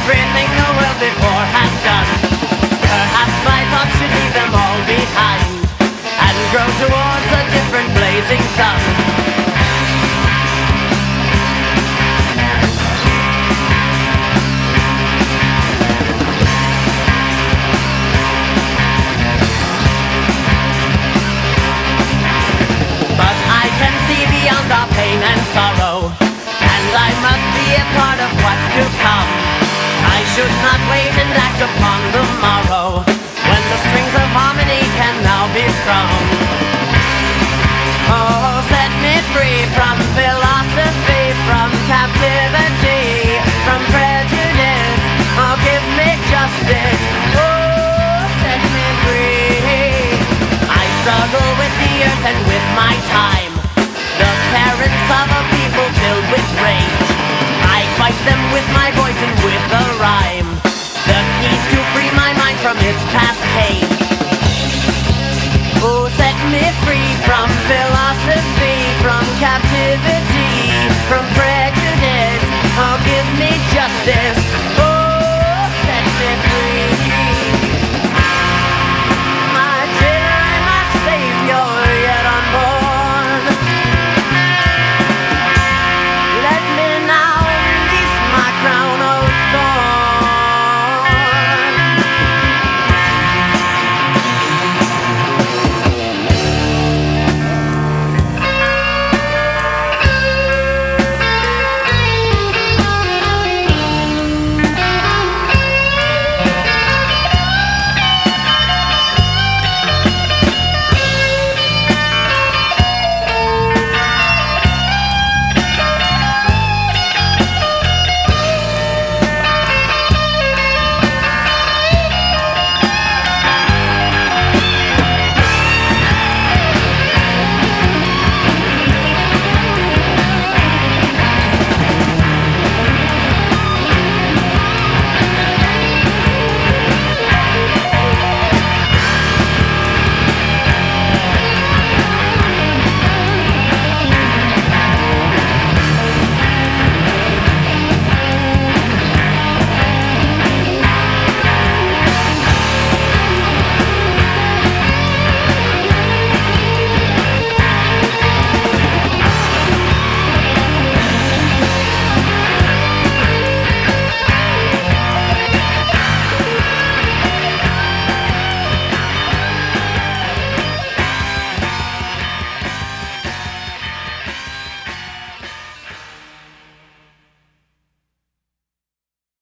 everything the world before has done. Perhaps my thoughts should leave them all behind and grow towards a different blazing sun. But I can see beyond our pain and sorrow, and I must be a part of what's to come. I should not wait and act upon the morrow, when the strings of harmony can now be strung. Oh, set me free from philosophy, from captivity, from prejudice. Oh, give me justice. Oh, set me free. I struggle with the earth and with my time, the parents of a people filled with rage. I fight them with my voice and with a rhyme, the keys to free my mind from its past cage. Oh, set me free